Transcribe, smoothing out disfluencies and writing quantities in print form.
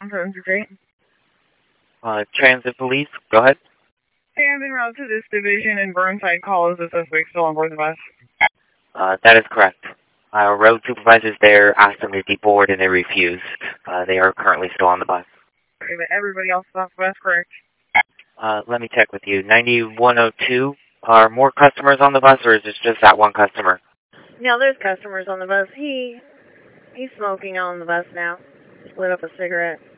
Transit police, go ahead. Hey, I've been routed to this division in Burnside. Call is the suspect still on board the bus? That is correct. Road supervisors there asked them to deboard and they refused. They are currently still on the bus. Okay, but everybody else is off the bus, correct? Let me check with you. 9102, are more customers on the bus or is it just that one customer? No, there's customers on the bus. He's smoking on the bus now. Lit up a cigarette.